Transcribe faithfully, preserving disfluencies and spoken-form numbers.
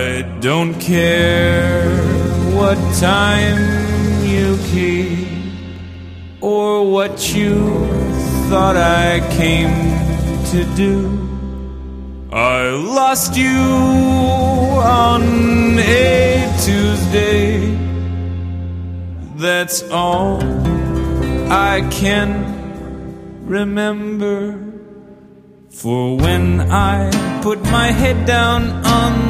I don't care what time you keep or what you thought I came to do. I lost you on a Tuesday. That's all I can remember. For when I put my head down on